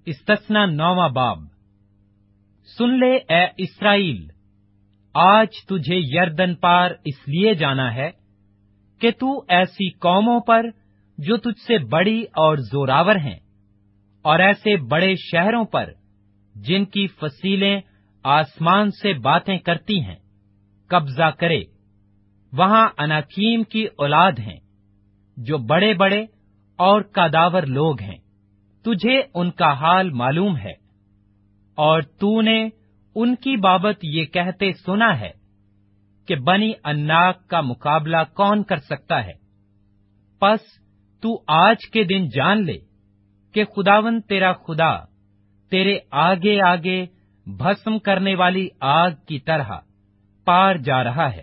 इस्तस्ना 9वां बाब। सुन ले ए इस्राएल, आज तुझे यरदन पार इसलिए जाना है कि तू ऐसी कौमों पर जो तुझसे बड़ी और जोरावर हैं, और ऐसे बड़े शहरों पर जिनकी फसीलें आसमान से बातें करती हैं, कब्जा करे। वहां अनाकीम की औलाद हैं, जो बड़े बड़े और कदावर लोग हैं। तुझे उनका हाल मालूम है, और तूने उनकी बाबत ये कहते सुना है कि बनी अन्नाक का मुकाबला कौन कर सकता है। पस तू आज के दिन जान ले कि खुदावंद तेरा खुदा तेरे आगे आगे भस्म करने वाली आग की तरह पार जा रहा है।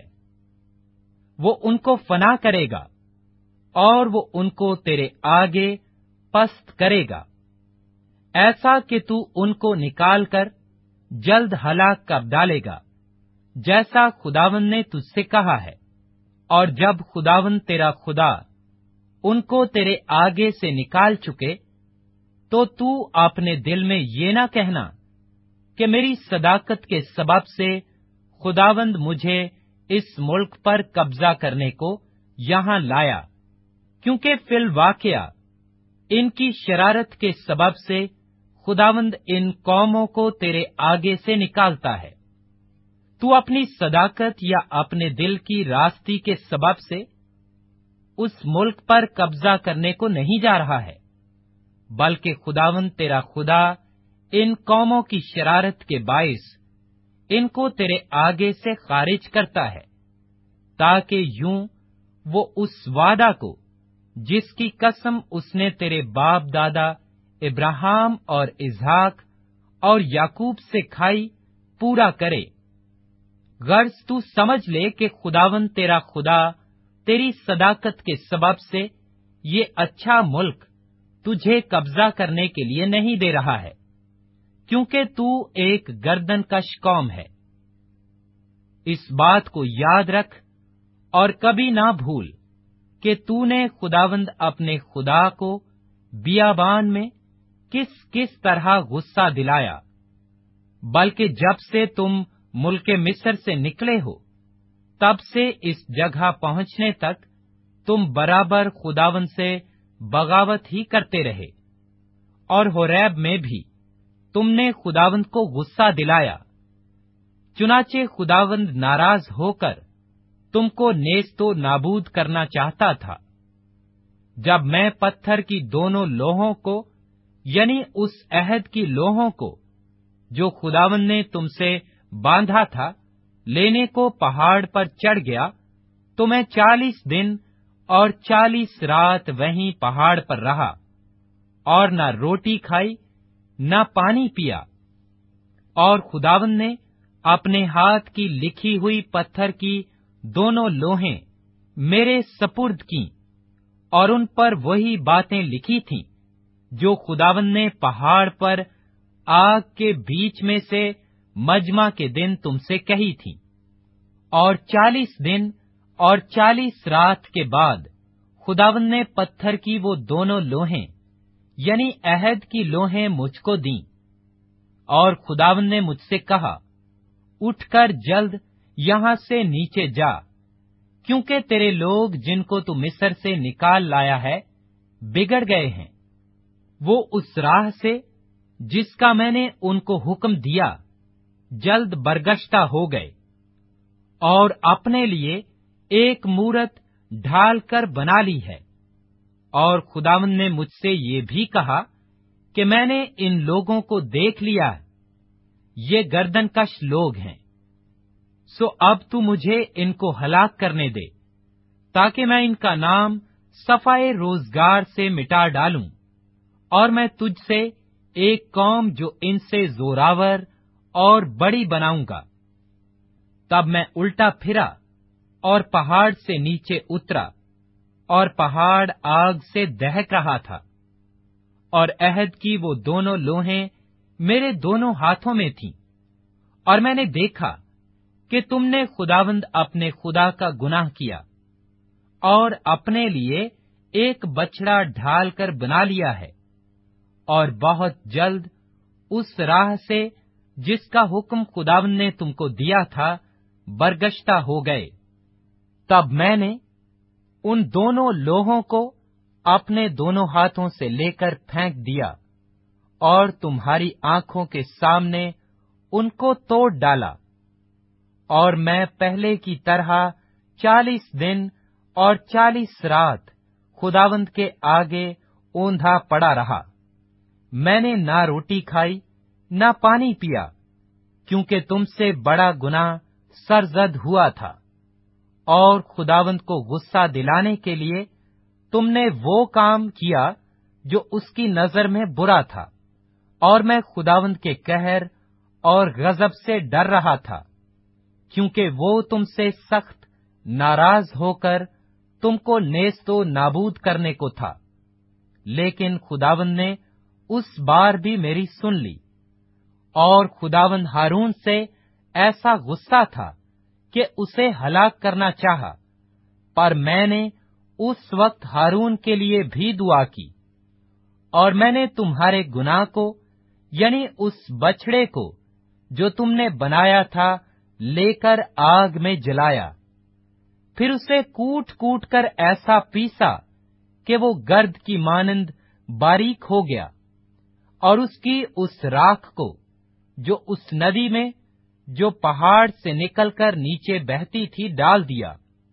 वो उनको फना करेगा, और वो उनको तेरे आगे पस्त करेगा, ऐसा कि तू उनको निकाल कर जल्द हलाक कर डालेगा, जैसा खुदावंद ने तुझसे कहा है। और जब खुदावंद तेरा खुदा उनको तेरे आगे से निकाल चुके, तो तू अपने दिल में ये ना कहना कि मेरी सदाकत के सबब से खुदावंद मुझे इस मुल्क पर कब्जा करने को यहां लाया, क्योंकि फिल वाकया इनकी शरारत के सबब से खुदावंद इन कौमों को तेरे आगे से निकालता है। तू अपनी सदाकत या अपने दिल की रास्ती के सबब से उस मुल्क पर कब्जा करने को नहीं जा रहा है, बल्कि खुदावंद तेरा खुदा इन कौमों की शरारत के बाइस इनको तेरे आगे से खारिज करता है, ताकि यूं वो उस वादा को जिसकी कसम उसने तेरे बाप दादा इब्राहिम और इसहाक और याकूब से खाई पूरा करे। गर्ज तू समझ ले कि खुदावंद तेरा खुदा तेरी सदाकत के सबब से ये अच्छा मुल्क तुझे कब्जा करने के लिए नहीं दे रहा है, क्योंकि तू एक गर्दनकश कौम है। इस बात को याद रख और कभी ना भूल कि तूने खुदावंद अपने खुदा को बियाबान में किस किस तरह गुस्सा दिलाया, बल्कि जब से तुम मुल्के मिस्र से निकले हो, तब से इस जगह पहुंचने तक तुम बराबर खुदावंद से बगावत ही करते रहे। और होरैब में भी तुमने खुदावंद को गुस्सा दिलाया, चुनाचे खुदावंद नाराज होकर तुमको नेस्तो नाबूद करना चाहता था। जब मैं पत्थर की दोनों लोहों को, यानी उस अहद की लोहों को जो खुदावंद ने तुमसे बांधा था, लेने को पहाड़ पर चढ़ गया, तो मैं 40 दिन और 40 रात वहीं पहाड़ पर रहा, और न रोटी खाई न पानी पिया। और खुदावंद ने अपने हाथ की लिखी हुई पत्थर की दोनों लोहें मेरे सपुर्द की, और उन पर वही बातें लिखी थीं जो खुदावंद ने पहाड़ पर आग के बीच में से मजमा के दिन तुमसे कही थी। और 40 दिन और 40 रात के बाद खुदावंद ने पत्थर की वो दोनों लोहें, यानी अहद की लोहें मुझको दीं। और खुदावंद ने मुझसे कहा, उठकर जल्द यहां से नीचे जा, क्योंकि तेरे लोग जिनको तू मिस्र से निकाल लाया है बिगड़ गए हैं। वो उस राह से जिसका मैंने उनको हुक्म दिया जल्द बरगश्ता हो गए, और अपने लिए एक मूरत ढाल कर बना ली है। और खुदावंद ने मुझसे ये भी कहा कि मैंने इन लोगों को देख लिया, ये गर्दनकश लोग हैं। सो अब तू मुझे इनको हलाक करने दे, ताकि मैं इनका नाम सफाए रोजगार से मिटा डालूं, और मैं तुझसे एक कौम जो इनसे जोरावर और बड़ी बनाऊंगा। तब मैं उल्टा फिरा और पहाड़ से नीचे उतरा, और पहाड़ आग से दहक रहा था, और अहद की वो दोनों लोहें मेरे दोनों हाथों में थीं। और मैंने देखा कि तुमने खुदावंद अपने खुदा का गुनाह किया, और अपने लिए एक बछड़ा ढाल कर बना लिया है, और बहुत जल्द उस राह से जिसका हुक्म खुदावंद ने तुमको दिया था, बरगश्ता हो गए। तब मैंने उन दोनों लोहों को अपने दोनों हाथों से लेकर फेंक दिया और तुम्हारी आंखों के सामने उनको तोड़ डाला। और मैं पहले की तरह 40 दिन और 40 रात खुदावंद के आगे औंधा पड़ा रहा। मैंने ना रोटी खाई ना पानी पिया, क्योंकि तुमसे बड़ा गुनाह सरजद हुआ था। और खुदावंद को गुस्सा दिलाने के लिए तुमने वो काम किया जो उसकी नजर में बुरा था। और मैं खुदावंद के कहर और गजब से डर रहा था, क्योंकि वो तुमसे सख्त नाराज होकर तुमको नेस्तो नाबूद करने को था। लेकिन खुदावंद ने उस बार भी मेरी सुन ली। और खुदावंद हारून से ऐसा गुस्सा था कि उसे हलाक करना चाहा, पर मैंने उस वक्त हारून के लिए भी दुआ की। और मैंने तुम्हारे गुनाह को, यानी उस बछड़े को जो तुमने बनाया था, लेकर आग में जलाया। फिर उसे कूट कूट कर ऐसा पीसा कि वो गर्द की मानंद बारीक हो गया। और उसकी उस राख को, जो उस नदी में जो पहाड़ से निकलकर नीचे बहती थी, डाल दिया।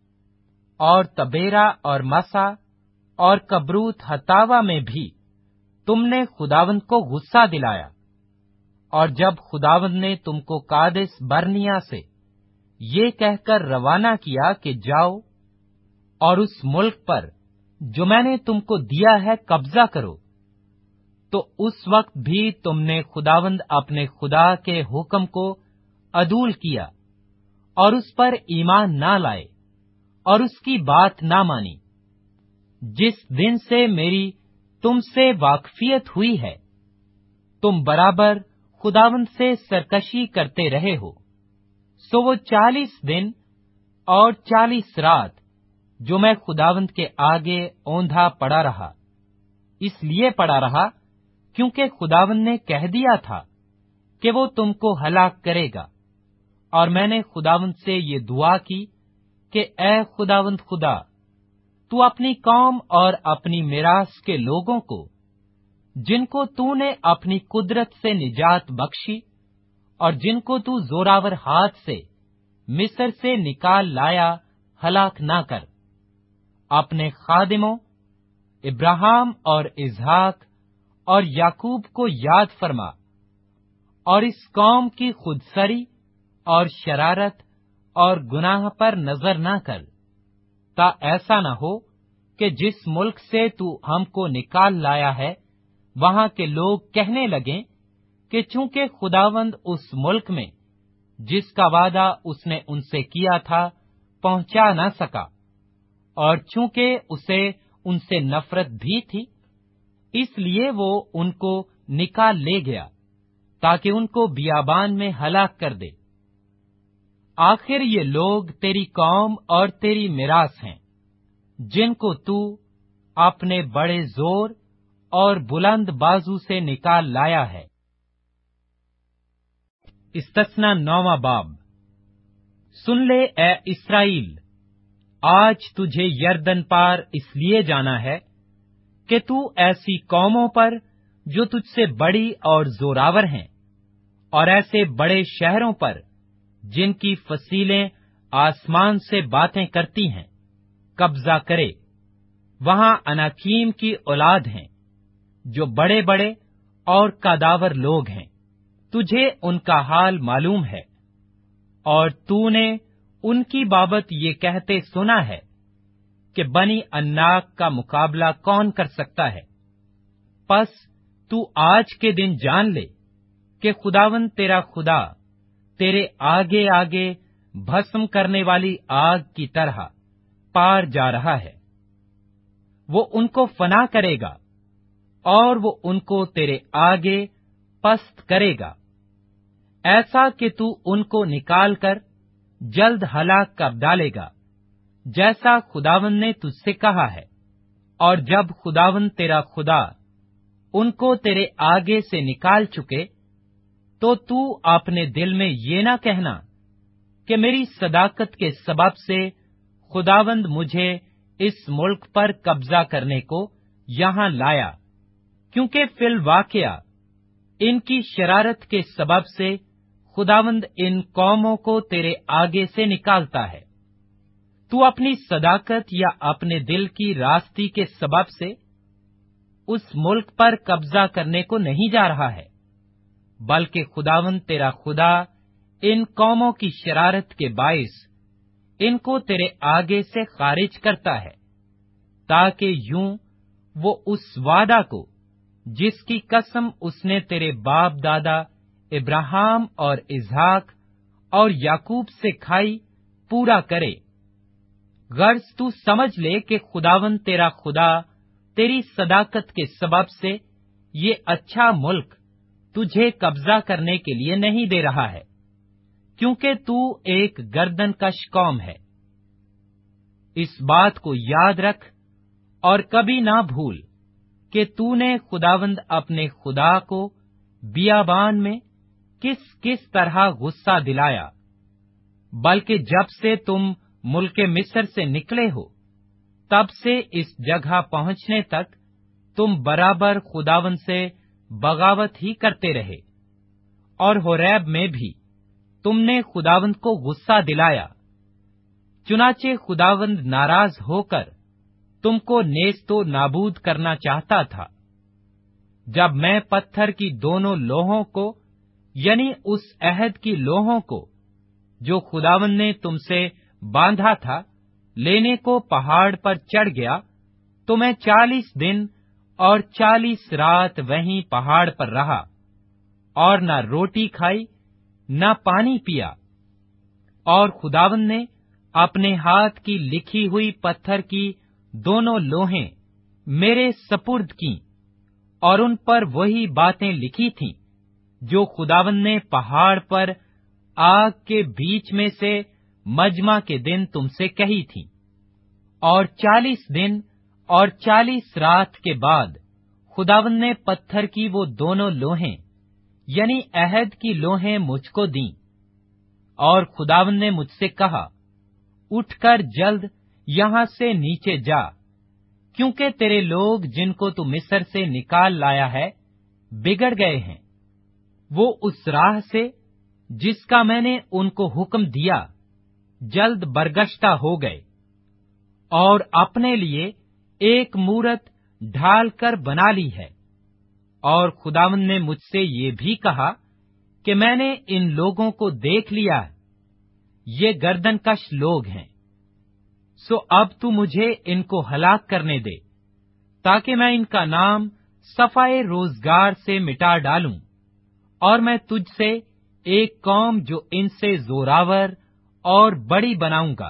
और तबेरा और मसा और कबरूत हतावा में भी तुमने खुदावंद को गुस्सा दिलाया। और जब खुदावंद ने तुमको कादेश बर्निया से ये कहकर रवाना किया कि जाओ और उस मुल्क पर जो मैंने तुमको दिया है कब्जा करो, तो उस वक्त भी तुमने खुदावंद अपने खुदा के हुक्म को अदूल किया और उस पर ईमान ना लाए और उसकी बात ना मानी। जिस दिन से मेरी तुमसे वाकफियत हुई है, तुम बराबर खुदावंद से सरकशी करते रहे हो। सो वो 40 दिन और 40 रात जो मैं खुदावंद के आगे औंधा पड़ा रहा, इसलिए पड़ा रहा क्योंकि खुदावंद ने कह दिया था कि वो तुमको हलाक करेगा। और मैंने खुदावंद से ये दुआ की कि ऐ खुदावंद खुदा, तू अपनी कौम और अपनी मिरास के लोगों को, जिनको तूने अपनी कुदरत से निजात बख्शी और जिनको तू जोरावर हाथ से मिस्र से निकाल लाया, हलाक ना कर। अपने खादिमों इब्राहिम और इसहाक और याकूब को याद फरमा और इस कौम की खुदसरी और शरारत और गुनाह पर नजर ना कर, ता ऐसा न हो कि जिस मुल्क से तू हमको निकाल लाया है, वहां के लोग कहने लगें कि चूंकि खुदावंद उस मुल्क में जिसका वादा उसने उनसे किया था पहुंचा न सका, और चूंकि उसे उनसे नफरत भी थी, इसलिए वो उनको निकाल ले गया ताकि उनको बियाबान में हलाक कर दे। आखिर ये लोग तेरी कौम और तेरी मिरास हैं, जिनको तू अपने बड़े जोर और बुलंद बाजू से निकाल लाया है। इस्तस्ना 9वां बाब। सुन ले ए इस्राएल, आज तुझे यरदन पार इसलिए जाना है कि तू ऐसी कौमों पर जो तुझसे बड़ी और जोरावर हैं, और ऐसे बड़े शहरों पर जिनकी फसीलें आसमान से बातें करती हैं, कब्जा करे। वहां अनाकीम की औलाद हैं, जो बड़े बड़े और कदावर लोग हैं। तुझे उनका हाल मालूम है, और तूने उनकी बाबत ये कहते सुना है कि बनी अन्नाक का मुकाबला कौन कर सकता है। पस तू आज के दिन जान ले कि खुदावंद तेरा खुदा तेरे आगे आगे भस्म करने वाली आग की तरह पार जा रहा है। वो उनको फना करेगा और वो उनको तेरे आगे पस्त करेगा, ऐसा कि तू उनको निकाल कर जल्द हलाक कर डालेगा, जैसा खुदावंद ने तुझसे कहा है। और जब खुदावंद तेरा खुदा उनको तेरे आगे से निकाल चुके तो तू अपने दिल में ये न कहना कि मेरी सदाकत के सबब से खुदावंद मुझे इस मुल्क पर कब्जा करने को यहाँ लाया, क्योंकि फिल वाकया इनकी शरारत के सबब से खुदावंद इन कौमों को तेरे आगे से निकालता है। तू अपनी सदाकत या अपने दिल की रास्ती के सबब से उस मुल्क पर कब्जा करने को नहीं जा रहा है, बल्कि खुदावंद तेरा खुदा इन कौमों की शरारत के बाइस इनको तेरे आगे से खारिज करता है, ताकि यूं वो उस वादा को जिसकी कसम उसने तेरे बाप दादा इब्राहिम और इसहाक और याकूब से खाई पूरा करे। गर्ज तू समझ ले कि खुदावंद तेरा खुदा तेरी सदाकत के सबब से ये अच्छा मुल्क तुझे कब्जा करने के लिए नहीं दे रहा है, क्योंकि तू एक गर्दनकश कौम है। इस बात को याद रख और कभी ना भूल कि तूने खुदावंद अपने खुदा को बियाबान में किस किस तरह गुस्सा दिलाया, बल्कि जब से तुम मुल्के मिस्र से निकले हो तब से इस जगह पहुंचने तक तुम बराबर खुदावंद से बगावत ही करते रहे, और होरैब में भी तुमने खुदावंद को गुस्सा दिलाया। चुनाचे खुदावंद नाराज होकर तुमको नेस्तो नाबूद करना चाहता था। जब मैं पत्थर की दोनों लोहों को यानी उस अहद की लोहों को जो खुदावंद ने तुमसे बांधा था लेने को पहाड़ पर चढ़ गया, तो मैं 40 दिन और 40 रात वहीं पहाड़ पर रहा और न रोटी खाई न पानी पिया। और खुदावंद ने अपने हाथ की लिखी हुई पत्थर की दोनों लोहें मेरे सपुर्द की, और उन पर वही बातें लिखी थीं जो खुदावंद ने पहाड़ पर आग के बीच में से मजमा के दिन तुमसे कही थी। और 40 दिन और 40 रात के बाद खुदावंद ने पत्थर की वो दोनों लोहें यानी अहद की लोहें मुझको दी। और खुदावंद ने मुझसे कहा, उठकर जल्द यहां से नीचे जा, क्योंकि तेरे लोग जिनको तू मिस्र से निकाल लाया है बिगड़ गए हैं। वो उस राह से जिसका मैंने उनको हुक्म दिया जल्द बरगश्ता हो गए, और अपने लिए एक मूरत ढाल कर बना ली है। और खुदावंद ने मुझसे ये भी कहा कि मैंने इन लोगों को देख लिया, ये गर्दनकश लोग हैं। सो अब तू मुझे इनको हलाक करने दे, ताकि मैं इनका नाम सफाए रोजगार से मिटा डालूं, और मैं तुझसे एक कौम जो इनसे जोरावर और बड़ी बनाऊंगा।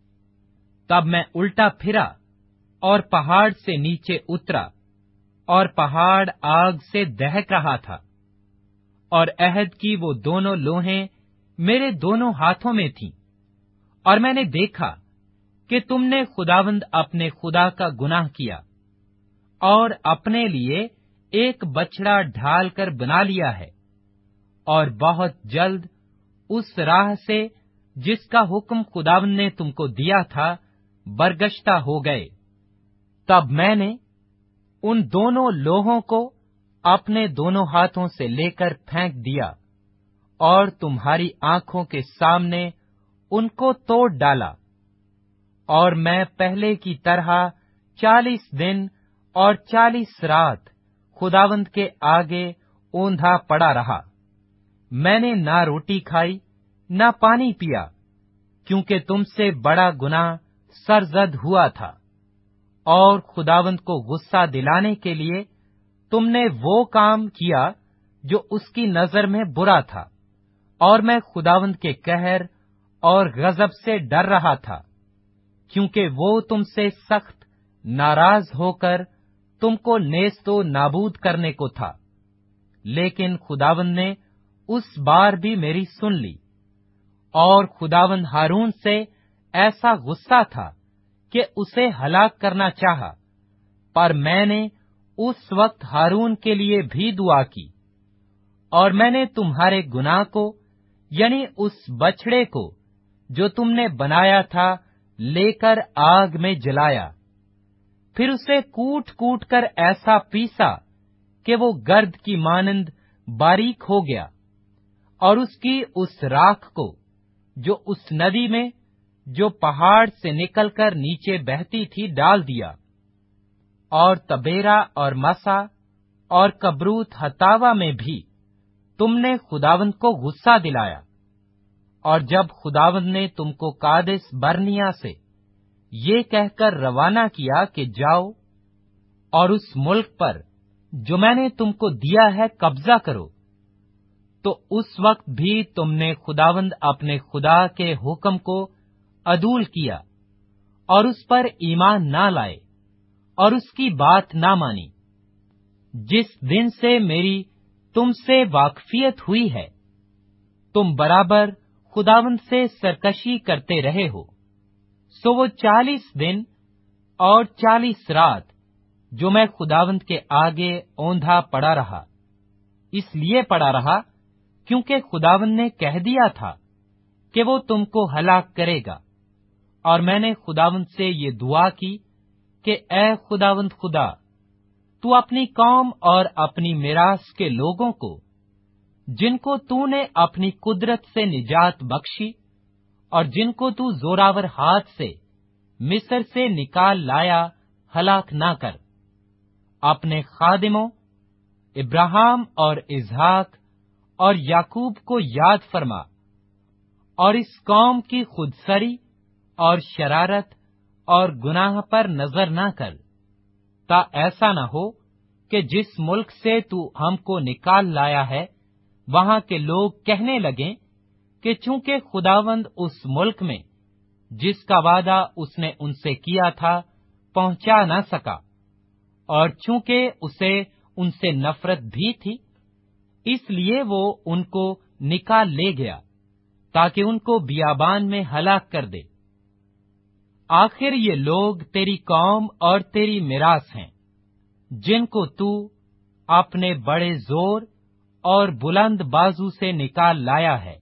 तब मैं उल्टा फिरा और पहाड़ से नीचे उतरा, और पहाड़ आग से दहक रहा था, और अहद की वो दोनों लोहें मेरे दोनों हाथों में थीं। और मैंने देखा कि तुमने खुदावंद अपने खुदा का गुनाह किया और अपने लिए एक बछड़ा ढाल कर बना लिया है, और बहुत जल्द उस राह से जिसका हुक्म खुदावंद ने तुमको दिया था बरगश्ता हो गए। तब मैंने उन दोनों लोहों को अपने दोनों हाथों से लेकर फेंक दिया, और तुम्हारी आंखों के सामने उनको तोड़ डाला। और मैं पहले की तरह 40 दिन और 40 रात खुदावंद के आगे ओंधा पड़ा रहा। मैंने ना रोटी खाई ना पानी पिया, क्योंकि तुमसे बड़ा गुनाह सरजद हुआ था, और खुदावंद को गुस्सा दिलाने के लिए तुमने वो काम किया जो उसकी नजर में बुरा था। और मैं खुदावंद के कहर और गजब से डर रहा था, क्योंकि वो तुमसे सख्त नाराज होकर तुमको नेस्तो नाबूद करने को था। लेकिन खुदावंद ने उस बार भी मेरी सुन ली। और खुदावंद हारून से ऐसा गुस्सा था कि उसे हलाक करना चाहा, पर मैंने उस वक्त हारून के लिए भी दुआ की, और मैंने तुम्हारे गुनाह को, यानी उस बछड़े को जो तुमने बनाया था, लेकर आग में जलाया। फिर उसे कूट कूट कर ऐसा पीसा कि वो गर्द की मानंद बारीक हो गया, और उसकी उस राख को जो उस नदी में, जो पहाड़ से निकलकर नीचे बहती थी, डाल दिया। और तबेरा और मसा और कब्रूत हतावा में भी तुमने खुदावंद को गुस्सा दिलाया। और जब खुदावंद ने तुमको कादेश बर्निया से ये कहकर रवाना किया कि जाओ और उस मुल्क पर जो मैंने तुमको दिया है कब्जा करो, तो उस वक्त भी तुमने खुदावंद अपने खुदा के हुक्म को अदूल किया और उस पर ईमान ना लाए और उसकी बात ना मानी। जिस दिन से मेरी तुमसे वाकफियत हुई है, तुम बराबर खुदावंद से सरकशी करते रहे हो। सो वो 40 दिन और 40 रात जो मैं खुदावंद के आगे औंधा पड़ा रहा, इसलिए पड़ा रहा क्योंकि खुदावंद ने कह दिया था कि वो तुमको हलाक करेगा। और मैंने खुदावंद से ये दुआ की कि ऐ खुदावंद खुदा, तू अपनी कौम और अपनी मिरास के लोगों को, जिनको तूने अपनी कुदरत से निजात बख्शी और जिनको तू जोरावर हाथ से मिस्र से निकाल लाया, हलाक ना कर। अपने खादिमों इब्राहिम और इसहाक और याकूब को याद फरमा, और इस कौम की खुदसरी और शरारत और गुनाह पर नजर न कर, ता ऐसा न हो कि जिस मुल्क से तू हमको निकाल लाया है, वहां के लोग कहने लगें कि चूंकि खुदावंद उस मुल्क में जिसका वादा उसने उनसे किया था पहुंचा न सका, और चूंकि उसे उनसे नफरत भी थी, इसलिए वो उनको निकाल ले गया ताकि उनको बियाबान में हलाक कर दे। आखिर ये लोग तेरी कौम और तेरी मिरास हैं, जिनको तू अपने बड़े जोर और बुलंद बाजू से निकाल लाया है।